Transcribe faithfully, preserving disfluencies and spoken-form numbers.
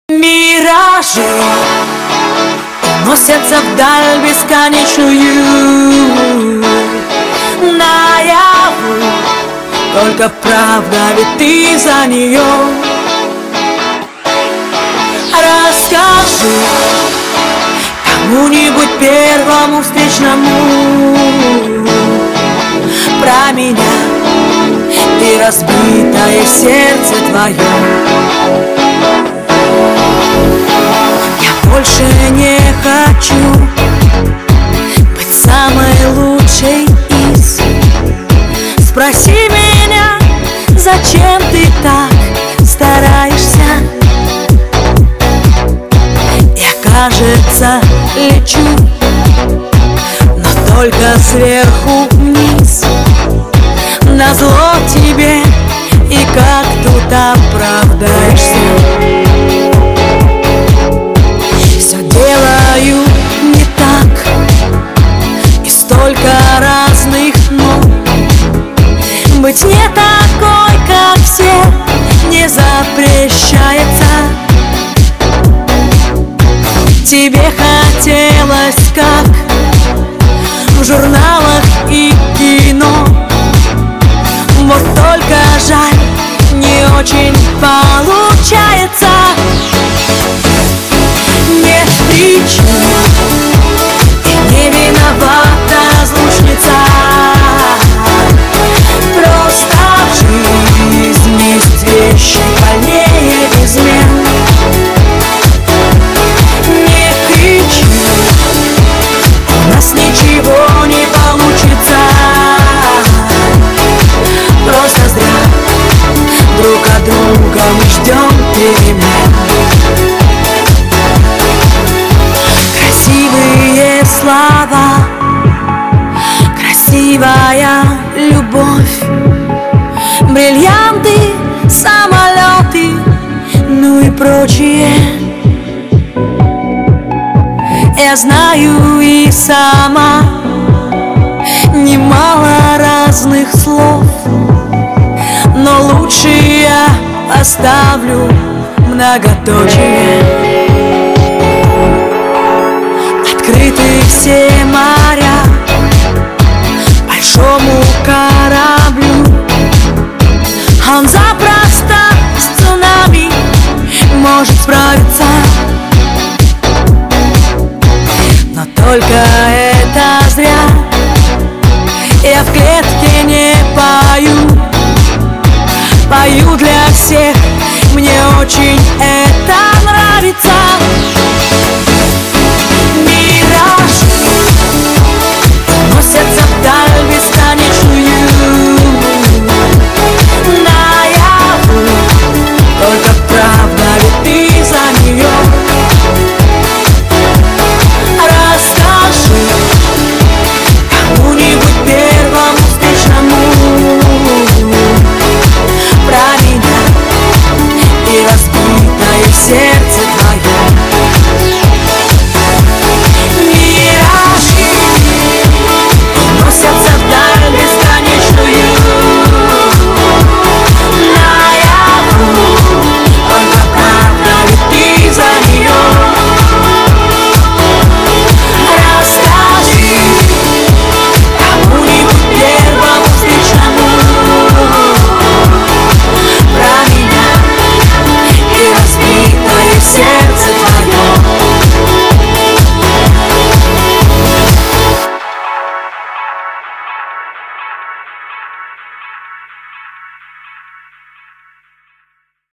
Миражи носятся вдаль бесконечную, наяву только правда, ведь ты за нее. Расскажи кому-нибудь первому встречному про меня и разбитое сердце твое. Больше не хочу быть самой лучшей из. Спроси меня, зачем ты так стараешься? Я, кажется, лечу, но только сверху вниз. Назло тебе, и как тут оправдаешься? Делаю не так, и столько разных «но». Быть не такой, как все, не запрещается. Тебе хотелось, как в журналах и кино. Вот только жаль, не очень получается. Нет причин, и не виновата разлучница. Просто в жизни есть вещи больнее измен. Не кричи, у нас ничего не получится. Просто зря друг от друга мы ждем перемен. Красивые слова, красивая любовь, бриллианты, самолеты, ну и прочее. Я знаю и сама немало разных слов, но лучше я оставлю многоточие. Открыты все моря большому кораблю. Он запросто с цунами может справиться. Но только это зря. Я в клетке не пою, пою для всех. Мне очень это нравится.